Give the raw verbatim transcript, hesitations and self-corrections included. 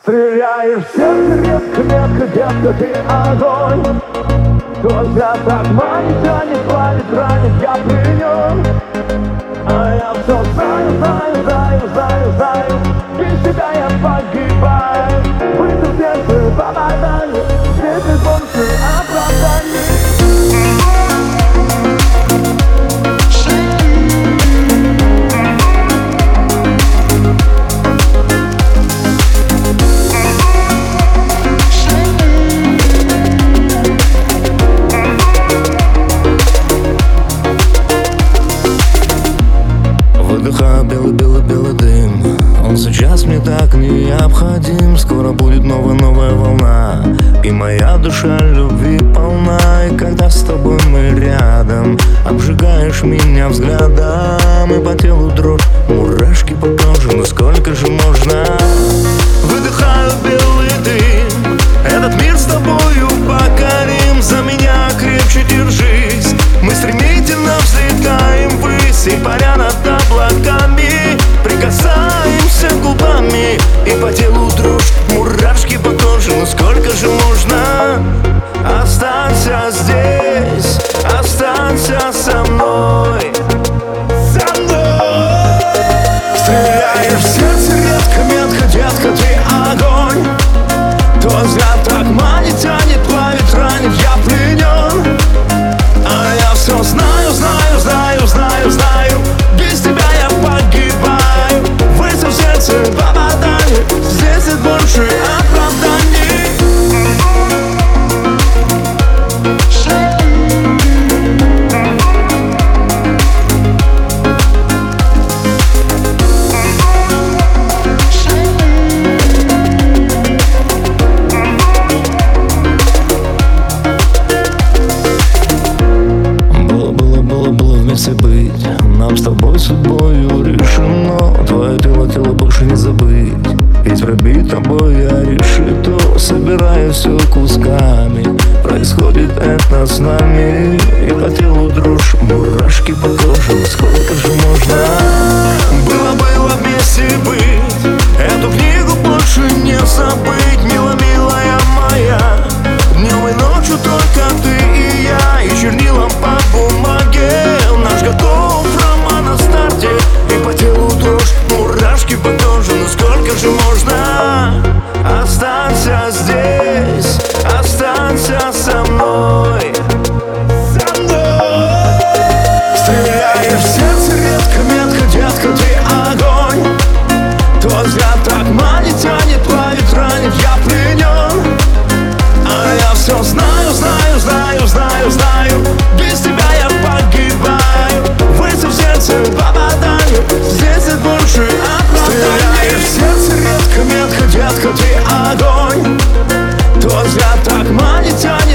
Стреляешь в сердце редко, метко, детка, ты огонь. Твой взгляд так манит, тянет, плавит, ранит, я пленен. А я все знаю, знаю, знаю, знаю, знаю. Без тебя я погибаю. Выстрел в сердце, попадаю. Здесь больше оправданий. Выдыхаю белый-белый-белый дым. Он сейчас мне так необходим. Скоро будет новая-новая волна, и моя душа любви полна. И когда с тобой мы рядом, обжигаешь меня взглядом, и по телу дрожь, мурашки по коже. Ну сколько же можно? Выдыхаю белый дым. Этот мир с тобою покорим. За меня крепче держись. Мы стремительно взлетаем ввысь, и паря над облаками прикасаемся губами, и по телу дрожь, мурашки по коже. Ну сколько же можно? Останься здесь, останься со мной, со мной. Стреляешь в сердце редко, метко, детка, ты огонь. Твой взгляд так манит, тянет, плавит, ранит, я пленен. А я все знаю, знаю, знаю, знаю, знаю. Без тебя я погибаю. Выстрел в сердце, попадаю. Здесь нет больше оправданий. Быть. Нам с тобой судьбою решено. Твое тело, тело больше не забыть. Ведь пробить тобой я решито. Собираю все кусками. Происходит это с нами, и по телу дрожь, мурашки по коже. Сколько же можно? Было-было вместе быть. Эту книгу больше не забыть. Мила, милая моя. Днем и ночью только ты и я. И чернилом по бумаге наш готов роман на старте, и по телу дрожь, мурашки по коже. Ну сколько же можно? Останься здесь, останься со мной, со мной. Стреляешь в сердце редко, метко, детка, ты огонь. Твой взгляд так манит, тянет, плавит, ранит, я пленен. А я все знаю, знаю, знаю, знаю, знаю. Без тебя я погибаю. Выстрел в сердце, попадаю. Здесь нет больше оправданий. Стреляешь в сердце редко, метко, детка, ты огонь. Твой взгляд так манит, тянет.